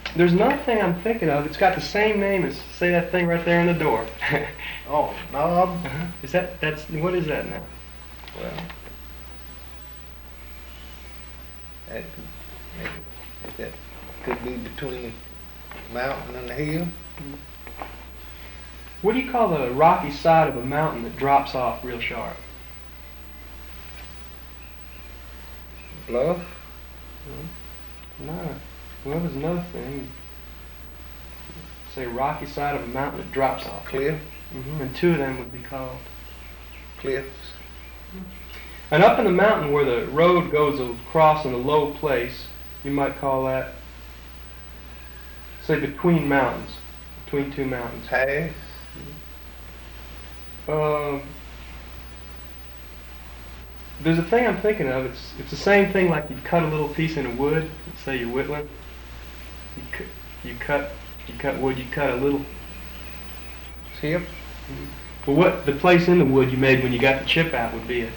There's another thing I'm thinking of. It's got the same name as, say, that thing right there in the door. Oh, knob. Is that's, what is that now? Well, that could, that could be between the mountain and the hill. What do you call the rocky side of a mountain that drops off real sharp? Bluff. No. Well, there's another thing. Say rocky side of a mountain that drops off. Cliff. And two of them would be called Cliffs. And up in the mountain where the road goes across in a low place, you might call that, say, between mountains, between two mountains. Pass. There's a thing I'm thinking of. It's the same thing like you cut a little piece in wood. Say you're whittling. You cut wood. You cut a little Chip. Well, what the place in the wood you made when you got the chip out would be a.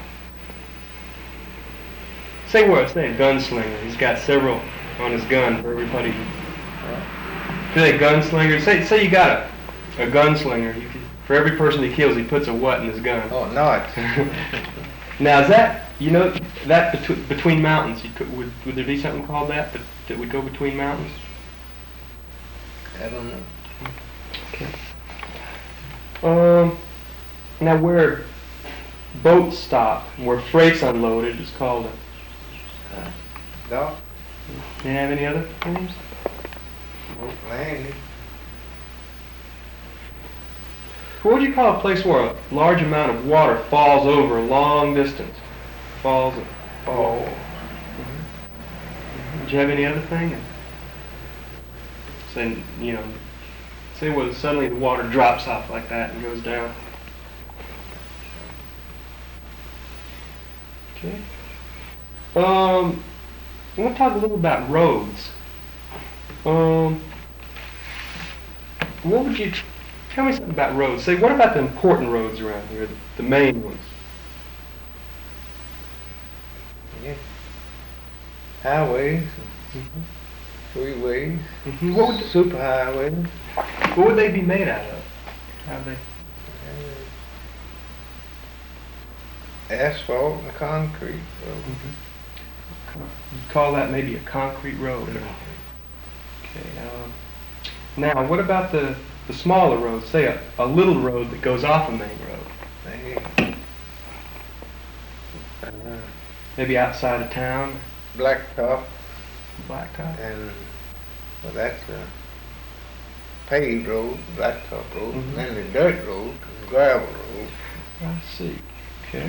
Say what? Say a gunslinger. He's got several on his gun for everybody. Say a gunslinger. Say you got a gunslinger. For every person he kills, he puts a what in his gun. Oh, not. Now is that that between mountains? Would there be something called that would go between mountains? I don't know. Okay. Now where boats stop, where freight's unloaded, is called a dock. Do you have any other names? Boat landing. What would you call a place where a large amount of water falls over a long distance? Falls. Fall. Did you have any other thing? Say where suddenly the water drops off like that and goes down. Okay. I want to talk a little about roads. What would you tell me something about roads? Say, what about the important roads around here, the main ones? Yeah. Highways. Freeways. What would super highways? What would they be made out of? How they? Asphalt and concrete. You'd call that maybe a concrete road. Okay. Now, what about the smaller roads? Say a little road that goes off a main road. Maybe outside of town. Blacktop. Blacktop. And well, that's a paved road, blacktop road, and then the dirt road and gravel road. I see. Okay.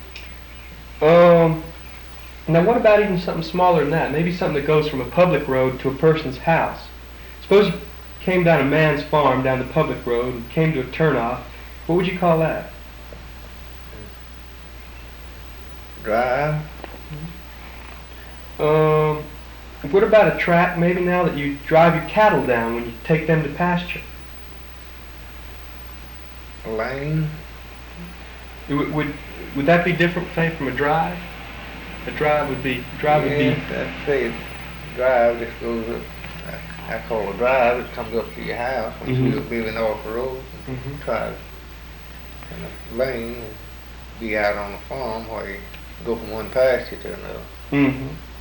Now what about even something smaller than that? Maybe something that goes from a public road to a person's house. Suppose you came down a man's farm down the public road and came to a turnoff. What would you call that? Drive. What about a track maybe now that you drive your cattle down when you take them to pasture? A lane. Would that be different, say, from a drive? A drive would be That's it. Drive just goes up. I call a drive. It comes up to your house and you're living off the road. And try. And a lane would be out on the farm where you go from one pasture to another.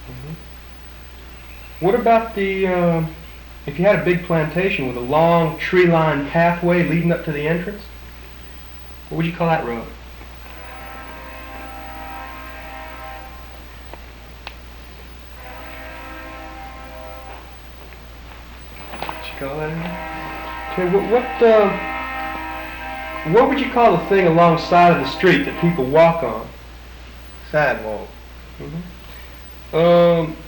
What about if you had a big plantation with a long tree-lined pathway leading up to the entrance? What would you call that road? Call that? Okay, what would you call the thing alongside of the street that people walk on? Sidewalk.